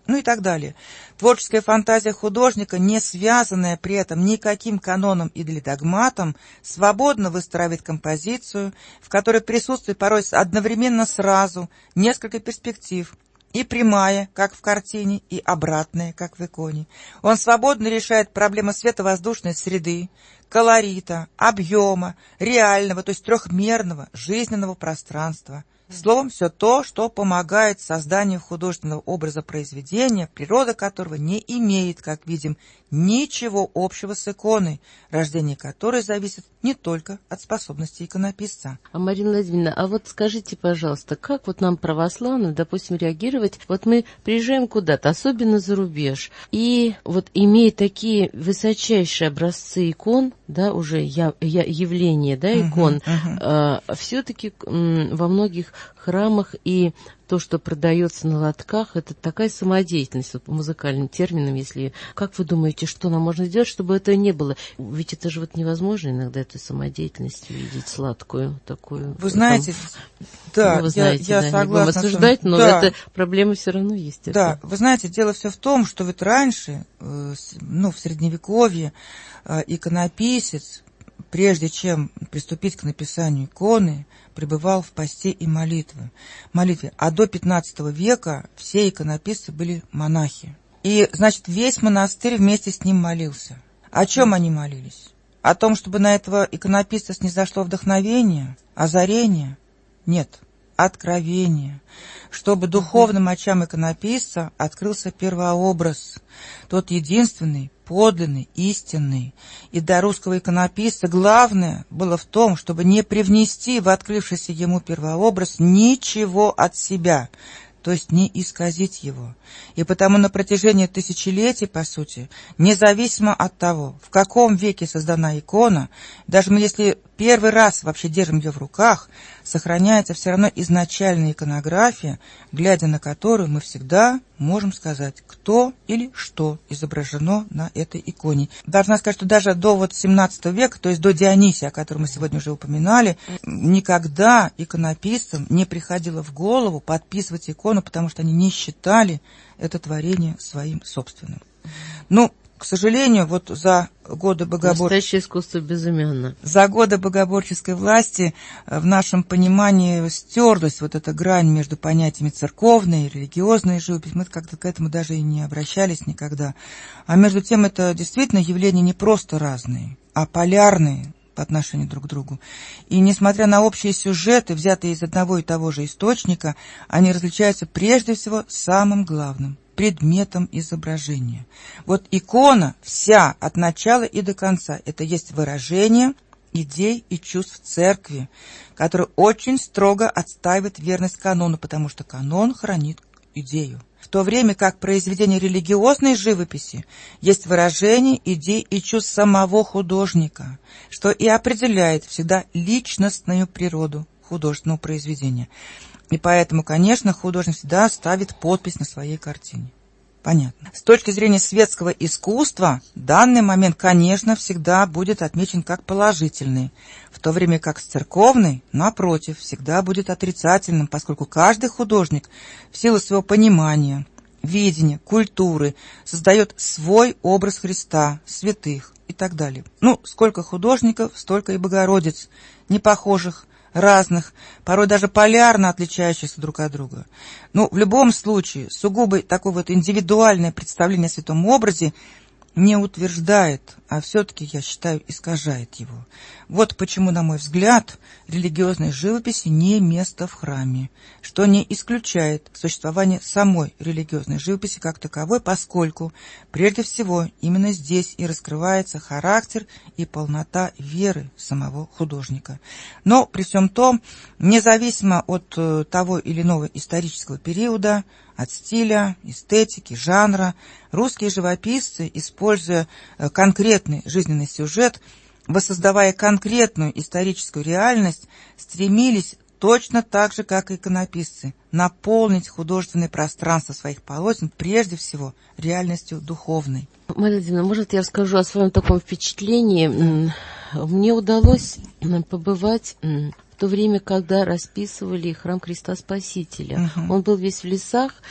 ну и так далее. Творческая фантазия художника, не связанная при этом никаким каноном или догматом, свободно выстраивает композицию, в которой присутствует порой одновременно сразу несколько перспектив, и прямая, как в картине, и обратная, как в иконе. Он свободно решает проблемы световоздушной среды, колорита, объема, реального, то есть трехмерного, жизненного пространства. Словом, все то, что помогает созданию художественного образа произведения, природа которого не имеет, как видим, ничего общего с иконой, рождение которой зависит не только от способностей иконописца. А, Марина Владимировна, а вот скажите, пожалуйста, как вот нам, православным, допустим, реагировать? Вот мы приезжаем куда-то, особенно за рубеж, и вот имея такие высочайшие образцы икон, да, уже я, я, явления, да, икон, uh-huh, uh-huh. э, все-таки м, во многих храмах и то, что продается на лотках, это такая самодеятельность, вот по музыкальным терминам, если... Как вы думаете, что нам можно сделать, чтобы это не было? Ведь это же вот невозможно иногда эту самодеятельность увидеть сладкую такую. Вы знаете, там, да, ну, вы знаете, я, я да, согласна. Не будем осуждать, но да. эта проблема все равно есть. Да, это. Вы знаете, дело все в том, что ведь раньше, ну, в Средневековье, иконописец, прежде чем приступить к написанию иконы, пребывал в посте и молитве. молитве. А до пятнадцатого века все иконописцы были монахи. И, значит, весь монастырь вместе с ним молился. О чем они молились? О том, чтобы на этого иконописца снизошло вдохновение, озарение? Нет, откровение. Чтобы духовным очам иконописца открылся первообраз, тот единственный, подлинный, истинный. И для русского иконописца главное было в том, чтобы не привнести в открывшийся ему первообраз ничего от себя, то есть не исказить его. И потому на протяжении тысячелетий, по сути, независимо от того, в каком веке создана икона, даже мы если первый раз вообще держим ее в руках, сохраняется все равно изначальная иконография, глядя на которую мы всегда можем сказать, кто или что изображено на этой иконе. Должна сказать, что даже до вот семнадцатого века, то есть до Дионисия, о котором мы сегодня уже упоминали, никогда иконописцам не приходило в голову подписывать икону, потому что они не считали это творение своим собственным. Ну, к сожалению, вот за годы богоборчества... Настоящее искусство безымянно. За годы богоборческой власти в нашем понимании стерлась вот эта грань между понятиями церковной и религиозной живописи. Мы как-то к этому даже и не обращались никогда. А между тем это действительно явления не просто разные, а полярные по отношению друг к другу. И несмотря на общие сюжеты, взятые из одного и того же источника, они различаются прежде всего самым главным – предметом изображения. Вот икона вся от начала и до конца – это есть выражение идей и чувств церкви, которая очень строго отстаивает верность канону, потому что канон хранит идею. В то время как произведение религиозной живописи есть выражение идей и чувств самого художника, что и определяет всегда личностную природу художественного произведения. И поэтому, конечно, художник всегда ставит подпись на своей картине. Понятно. С точки зрения светского искусства, данный момент, конечно, всегда будет отмечен как положительный, в то время как с церковной, напротив, всегда будет отрицательным, поскольку каждый художник в силу своего понимания, видения, культуры создает свой образ Христа, святых и так далее. Ну, сколько художников, столько и Богородиц, непохожих, разных, порой даже полярно отличающихся друг от друга. Но в любом случае, сугубо такое вот индивидуальное представление о святом образе не утверждает, а все-таки, я считаю, искажает его. Вот почему, на мой взгляд, религиозной живописи не место в храме, что не исключает существование самой религиозной живописи как таковой, поскольку, прежде всего, именно здесь и раскрывается характер и полнота веры самого художника. Но при всем том, независимо от того или иного исторического периода, от стиля, эстетики, жанра, русские живописцы, используя конкретный жизненный сюжет, воссоздавая конкретную историческую реальность, стремились точно так же, как и иконописцы, наполнить художественное пространство своих полотен прежде всего реальностью духовной. Марина Владимировна, может, я расскажу о своем таком впечатлении? Мне удалось побывать в то время, когда расписывали храм Христа Спасителя. Uh-huh. Он был весь в лесах,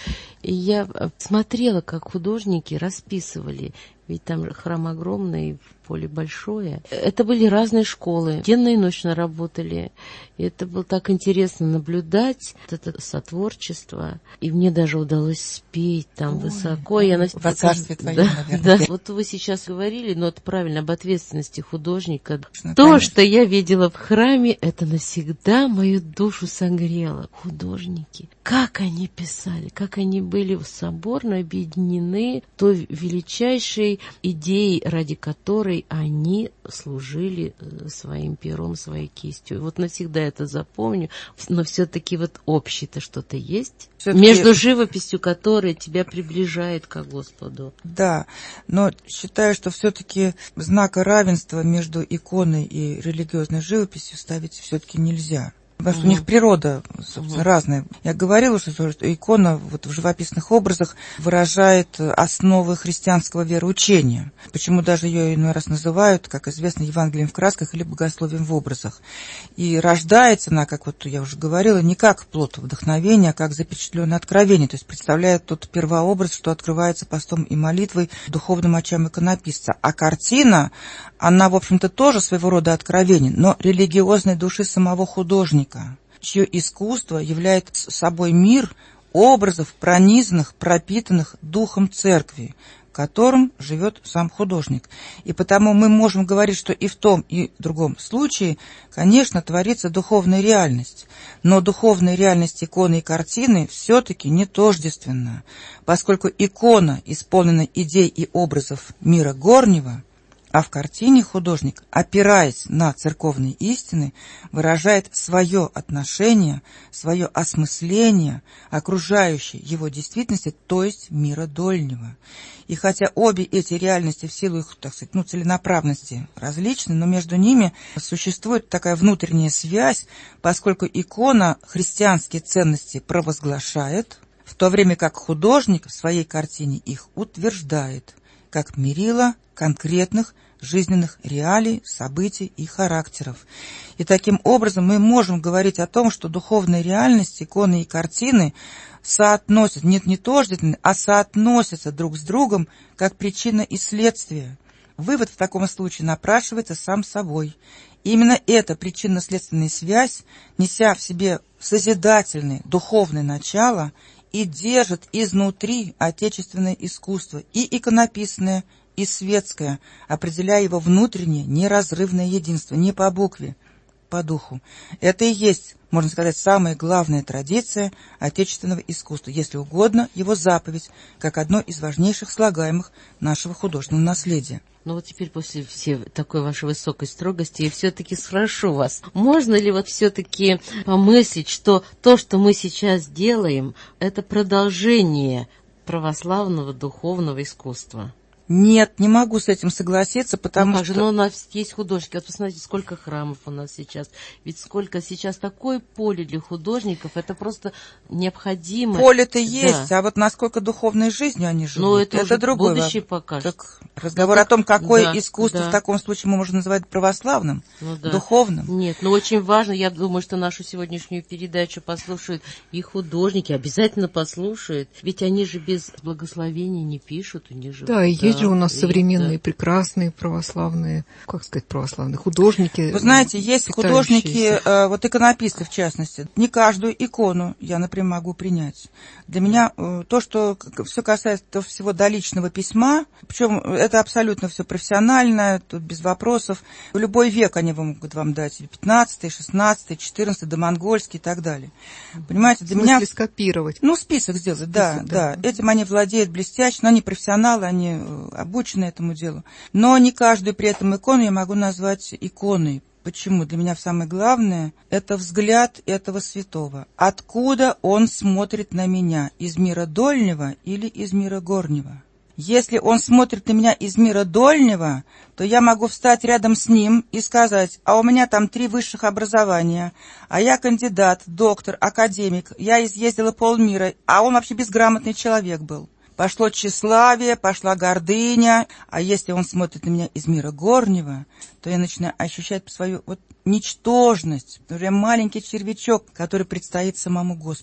И я смотрела, как художники расписывали. Ведь там храм огромный, поле большое. Это были разные школы, денно и ночно работали. И это было так интересно наблюдать, это сотворчество. И мне даже удалось спеть там Ой, высоко. Ой, я на... в царстве твоем, да, наверное. Да. Вот вы сейчас говорили, но это правильно, об ответственности художника. Конечно, То, конечно. что я видела в храме, это навсегда мою душу согрело. Художники, как они писали, как они были соборно объединены той величайшей идеей, ради которой они служили своим пером, своей кистью. Вот навсегда это запомню. Но все-таки вот общее-то что-то есть все-таки... между живописью, которая тебя приближает к Господу. Да, но считаю, что все-таки знака равенства между иконой и религиозной живописью ставить все-таки нельзя. Потому что угу. у них природа, собственно, угу. разная. Я говорила, что, что икона вот, в живописных образах выражает основы христианского вероучения. Почему даже ее иной раз называют, как известно, Евангелием в красках или богословием в образах. И рождается она, как вот я уже говорила, не как плод вдохновения, а как запечатленное откровение. То есть представляет тот первообраз, что открывается постом и молитвой духовным очам иконописца. А картина, она, в общем-то, тоже своего рода откровение, но религиозной души самого художника, чье искусство является собой мир образов, пронизанных, пропитанных духом церкви, которым живет сам художник. И потому мы можем говорить, что и в том, и в другом случае, конечно, творится духовная реальность. Но духовная реальность иконы и картины все-таки не тождественна, поскольку икона исполнена идей и образов мира горнего, а в картине художник, опираясь на церковные истины, выражает свое отношение, свое осмысление окружающей его действительности, то есть мира дольнего. И хотя обе эти реальности в силу их, так сказать, ну, целенаправленности различны, но между ними существует такая внутренняя связь, поскольку икона христианские ценности провозглашает, в то время как художник в своей картине их утверждает, как мерило конкретных жизненных реалий, событий и характеров. И таким образом мы можем говорить о том, что духовная реальность, иконы и картины соотносятся, нет, не тождественны, а соотносятся друг с другом как причина и следствие. Вывод в таком случае напрашивается сам собой. Именно эта причинно-следственная связь, неся в себе созидательное духовное начало, и держит изнутри отечественное искусство, и иконописное, и светское, определяя его внутреннее неразрывное единство, не по букве, по духу. Это и есть, можно сказать, самая главная традиция отечественного искусства, если угодно, его заповедь, как одно из важнейших слагаемых нашего художественного наследия. Ну вот теперь после всей такой вашей высокой строгости я все-таки спрошу вас, можно ли вот все-таки помыслить, что то, что мы сейчас делаем, это продолжение православного духовного искусства? Нет, не могу с этим согласиться, потому ну, как что... же, но у нас есть художники. Вот посмотрите, сколько храмов у нас сейчас. Ведь сколько сейчас такое поле для художников, это просто необходимо. Поле-то да. есть, а вот насколько духовной жизнью они живут, но это, это другое. Будущее покажет. Так, разговор ну, о том, какое да, искусство да. в таком случае мы можем называть православным, ну, да. духовным. Нет, но очень важно, я думаю, что нашу сегодняшнюю передачу послушают и художники, обязательно послушают, ведь они же без благословения не пишут, у них же... Да, и есть же у нас и, современные, да. прекрасные православные, как сказать, православные художники. Вы знаете, есть художники, э, вот иконописцы в частности. Не каждую икону я, например, могу принять. Для меня э, то, что все касается то всего до личного письма, причем это абсолютно все профессионально, тут без вопросов. В любой век они могут вам дать, пятнадцатый, шестнадцатый, четырнадцатый, домонгольский и так далее. Понимаете, для в смысле меня... скопировать? Ну, список сделать, список, да, да, да. Этим они владеют блестяще, но они профессионалы, они обучены этому делу. Но не каждую при этом икону я могу назвать иконой. Почему? Для меня самое главное – это взгляд этого святого. Откуда он смотрит на меня? Из мира дольнего или из мира горнего? Если он смотрит на меня из мира дольнего, то я могу встать рядом с ним и сказать: а у меня там три высших образования, а я кандидат, доктор, академик, я изъездила полмира, а он вообще безграмотный человек был. Пошло тщеславие, пошла гордыня, а если он смотрит на меня из мира горнего, то я начинаю ощущать свою вот ничтожность, уже маленький червячок, который предстоит самому Господу.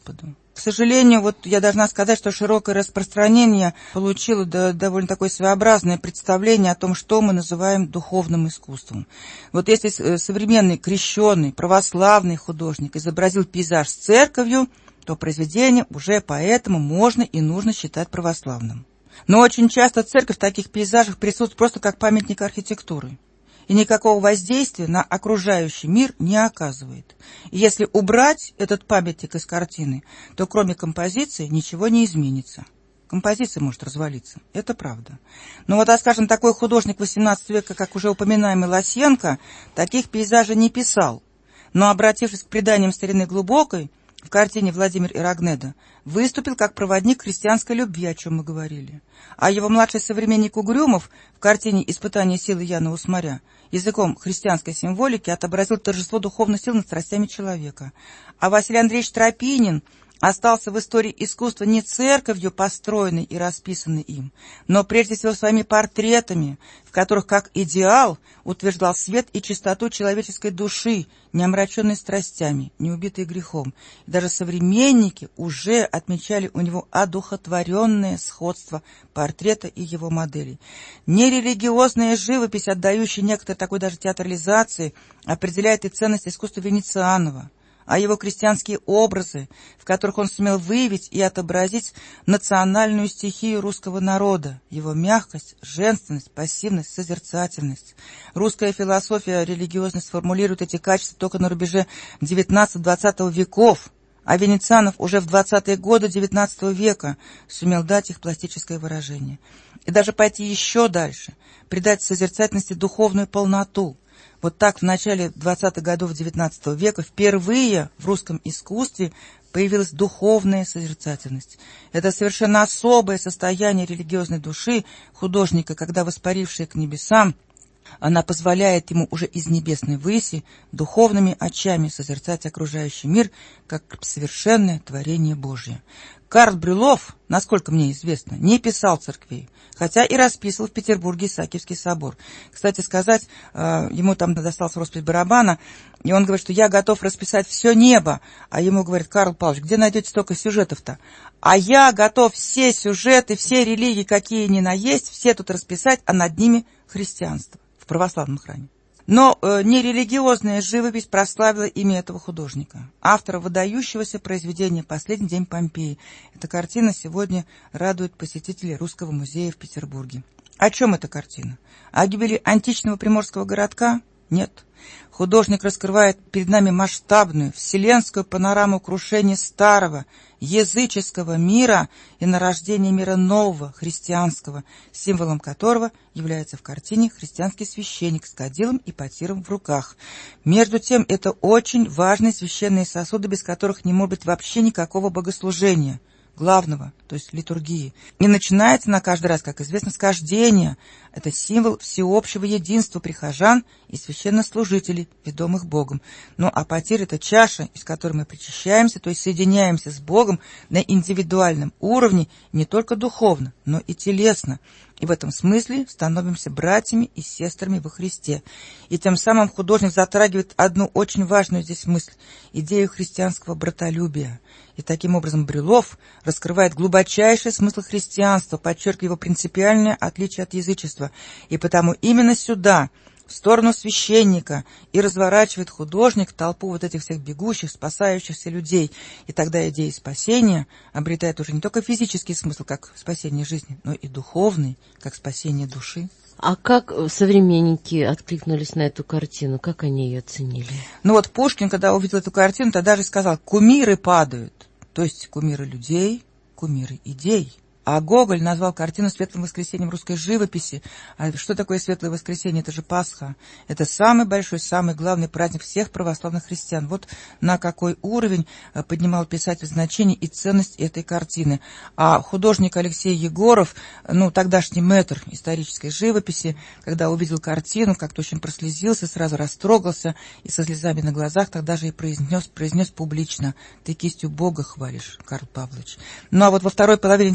К сожалению, вот я должна сказать, что широкое распространение получило да, довольно такое своеобразное представление о том, что мы называем духовным искусством. Вот если современный крещеный православный художник изобразил пейзаж с церковью, то произведение уже поэтому можно и нужно считать православным. Но очень часто церковь в таких пейзажах присутствует просто как памятник архитектуры. И никакого воздействия на окружающий мир не оказывает. И если убрать этот памятник из картины, то кроме композиции ничего не изменится. Композиция может развалиться, это правда. Но вот, а скажем, такой художник восемнадцатого века, как уже упоминаемый Лосенко, таких пейзажей не писал. Но, обратившись к преданиям старины глубокой, в картине «Владимир и Рогнеда» выступил как проводник христианской любви, о чем мы говорили. А его младший современник Угрюмов в картине «Испытание силы Яна Усмаря» языком христианской символики отобразил торжество духовных сил над страстями человека. А Василий Андреевич Тропинин остался в истории искусства не церковью, построенной и расписанной им, но прежде всего своими портретами, в которых как идеал утверждал свет и чистоту человеческой души, не омраченной страстями, не убитой грехом. И даже современники уже отмечали у него одухотворенное сходство портрета и его моделей. Нерелигиозная живопись, отдающая некоторой такой даже театрализации, определяет и ценность искусства Венецианова, а его крестьянские образы, в которых он сумел выявить и отобразить национальную стихию русского народа, его мягкость, женственность, пассивность, созерцательность. Русская философия религиозность формулирует эти качества только на рубеже девятнадцатого-двадцатого веков, а Венецианов уже в двадцатые годы девятнадцатого века сумел дать их пластическое выражение. И даже пойти еще дальше, придать созерцательности духовную полноту. Вот так в начале двадцатых годов девятнадцатого века впервые в русском искусстве появилась духовная созерцательность. Это совершенно особое состояние религиозной души художника, когда, воспарившая к небесам, она позволяет ему уже из небесной выси духовными очами созерцать окружающий мир как совершенное творение Божие. Карл Брюлов, насколько мне известно, не писал церквей, хотя и расписывал в Петербурге Исаакиевский собор. Кстати сказать, ему там достался роспись барабана, и он говорит, что я готов расписать все небо. А ему говорит: Карл Павлович, где найдете столько сюжетов-то? А я готов все сюжеты, все религии, какие ни на есть, все тут расписать, а над ними христианство в православном храме. Но э, нерелигиозная живопись прославила имя этого художника, автора выдающегося произведения «Последний день Помпеи». Эта картина сегодня радует посетителей Русского музея в Петербурге. О чем эта картина? О гибели античного приморского городка? Нет. Художник раскрывает перед нами масштабную вселенскую панораму крушения старого языческого мира и нарождения мира нового, христианского, символом которого является в картине христианский священник с кадилом и потиром в руках. Между тем, это очень важные священные сосуды, без которых не может быть вообще никакого богослужения главного, то есть литургии. И начинается на каждый раз, как известно, с кождения. Это символ всеобщего единства прихожан и священнослужителей, ведомых Богом. Ну а потирь — это чаша, из которой мы причащаемся, то есть соединяемся с Богом на индивидуальном уровне, не только духовно, но и телесно. И в этом смысле становимся братьями и сестрами во Христе. И тем самым художник затрагивает одну очень важную здесь мысль – идею христианского братолюбия. И таким образом Брюлов раскрывает глубочайший смысл христианства, подчеркивая его принципиальное отличие от язычества. И потому именно сюда, в сторону священника, и разворачивает художник толпу вот этих всех бегущих, спасающихся людей. И тогда идея спасения обретает уже не только физический смысл, как спасение жизни, но и духовный, как спасение души. А как современники откликнулись на эту картину? Как они ее оценили? Ну вот Пушкин, когда увидел эту картину, тогда же сказал: кумиры падают. То есть кумиры людей, кумиры идей. А Гоголь назвал картину «Светлым воскресеньем русской живописи». А что такое Светлое воскресенье? Это же Пасха. Это самый большой, самый главный праздник всех православных христиан. Вот на какой уровень поднимал писатель значение и ценность этой картины. А художник Алексей Егоров, ну, тогдашний мэтр исторической живописи, когда увидел картину, как-то очень прослезился, сразу растрогался и со слезами на глазах тогда же и произнес, произнес публично: «Ты кистью Бога хвалишь, Карл Павлович». Ну, а вот во второй половине девятнадцатого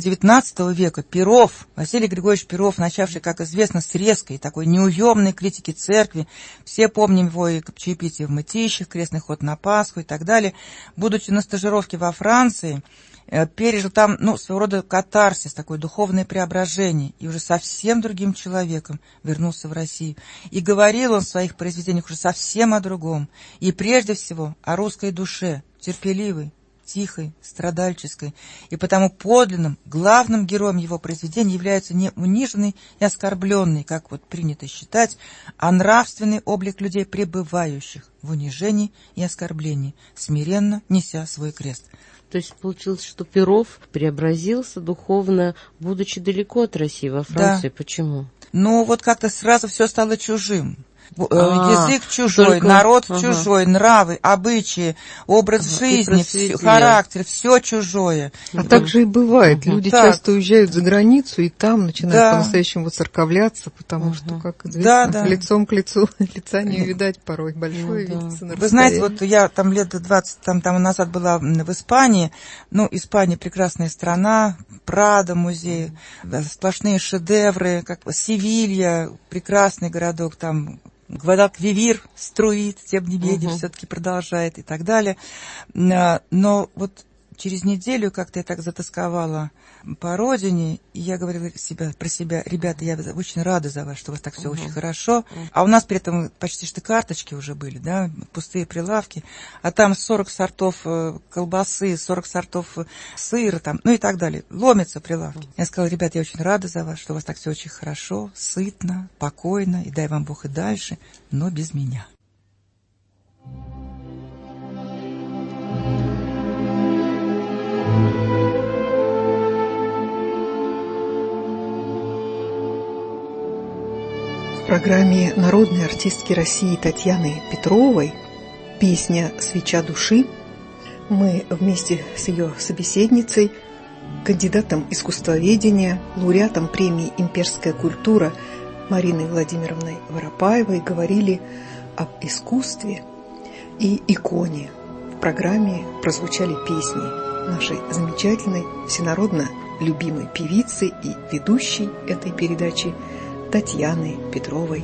семнадцатого века Перов, Василий Григорьевич Перов, начавший, как известно, с резкой такой неуемной критики церкви, все помним его и чаепитие в Мытищах, крестный ход на Пасху и так далее, будучи на стажировке во Франции, пережил там, ну, своего рода катарсис, такое духовное преображение, и уже совсем другим человеком вернулся в Россию. И говорил он в своих произведениях уже совсем о другом, и прежде всего о русской душе, терпеливой, тихой, страдальческой, и потому подлинным, главным героем его произведений является не униженный и оскорбленный, как вот принято считать, а нравственный облик людей, пребывающих в унижении и оскорблении, смиренно неся свой крест. То есть получилось, что Перов преобразился духовно, будучи далеко от России, во Франции. Да. Почему? Ну, вот как-то сразу все стало чужим. А, язык чужой, только... народ ага. чужой, нравы, обычаи, образ ага, жизни, все, характер, все чужое. А да. так же и бывает. Ага. Люди так. часто уезжают за границу и там начинают да. по-настоящему воцерковляться, потому ага. что, как известно, да, да. лицом к лицу лица не увидать порой. Большое ну, видится да. на Вы знаете, вот я там лет двадцать там, там назад была в Испании. Ну, Испания прекрасная страна, Прадо музей, да, сплошные шедевры, как Севилья, прекрасный городок, там Гвадалквивир струит, тем не менее, uh-huh. все-таки продолжает и так далее. Но вот через неделю как-то я так затасковала по родине, и я говорила себя, про себя: ребята, я очень рада за вас, что у вас так все uh-huh. очень хорошо. А у нас при этом почти что карточки уже были, да, пустые прилавки, а там сорок сортов колбасы, сорок сортов сыра, там, ну и так далее. Ломятся прилавки. Uh-huh. Я сказала: ребята, я очень рада за вас, что у вас так все очень хорошо, сытно, покойно, и дай вам Бог и дальше, но без меня. В программе народной артистки России Татьяны Петровой «Песня «Свеча души» мы вместе с ее собеседницей, кандидатом искусствоведения, лауреатом премии «Имперская культура» Мариной Владимировной Воропаевой говорили об искусстве и иконе. В программе прозвучали песни нашей замечательной, всенародно любимой певицы и ведущей этой передачи Татьяны Петровой.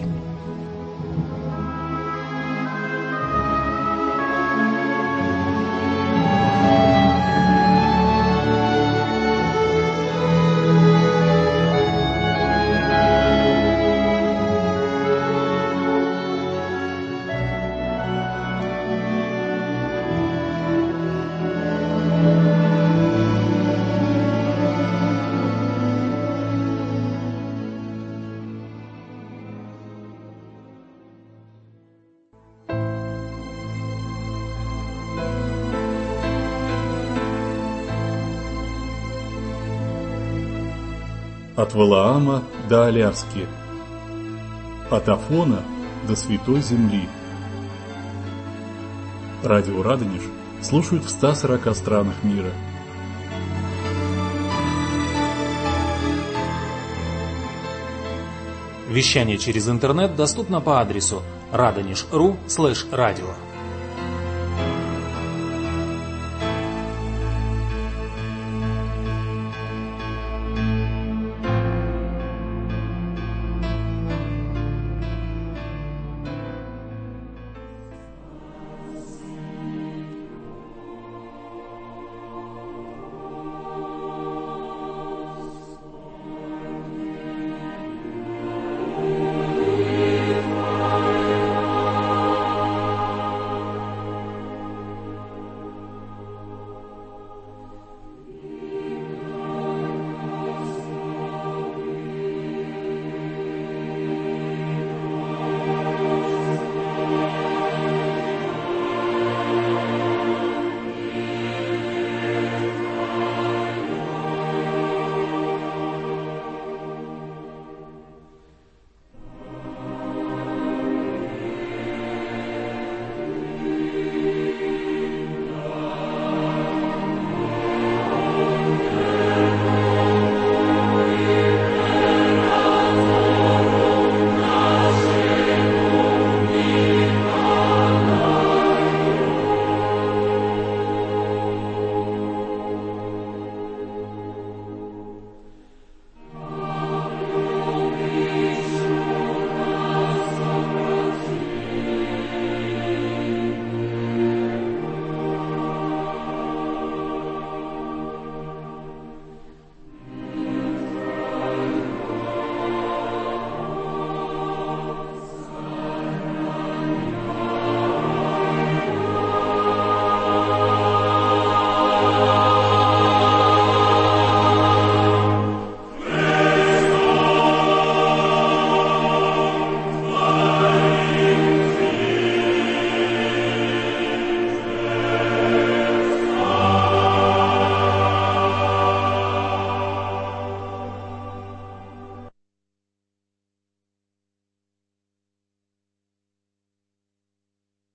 От Валаама до Аляски, от Афона до Святой Земли. Радио Радонеж слушают в ста сорока странах мира. Вещание через интернет доступно по адресу радонеж точка ру слэш радио.